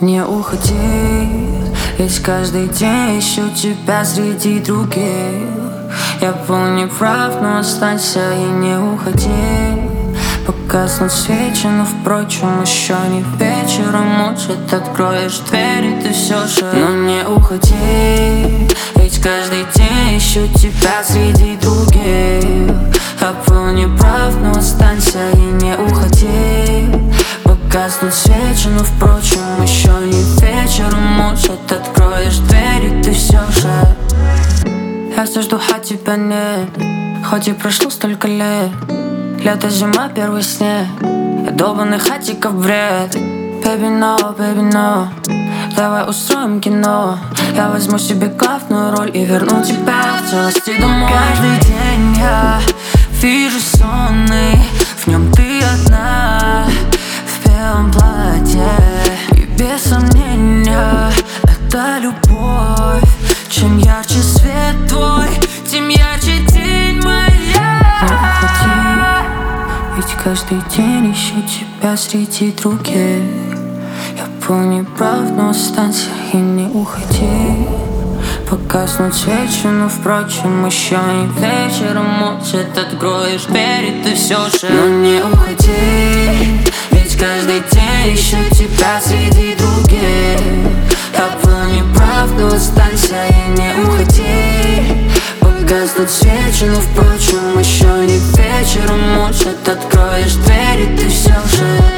Не уходи, ведь каждый день ищу тебя среди других. Я был неправ, но останься и не уходи. Погаснут свечи, но впрочем еще не вечер. Может, откроешь дверь и ты все же. Но не уходи, ведь каждый день ищу тебя среди других. Я был неправ, но останься и не уходи. Погаснут свечи, но впрочем еще не вечер. Может, откроешь дверь и ты все же. Я все жду, а тебя нет. Хоть и прошло столько лет. Лето, зима, первый снег. Я долбанный хатиков бред. Baby, no, давай устроим кино. Я возьму себе главную роль и верну тебя в целости домой. Каждый день я вижу сонный, в нем ты одна, в белом платье. И без сомнения это любовь. Чем ярче свет твой, тем ярче тень моя. Не уходи, ведь каждый день ищу тебя среди других. Я был неправ, но останься и не уходи. Погаснут свечи, но впрочем еще не вечер. Может, откроешь дверь и ты все же. Но не уходи, ведь каждый день ищу тебя среди других. Я был неправ, но останься и не уходи. Погаснут свечи, но впрочем еще не вечер. Может, откроешь дверь и ты все же.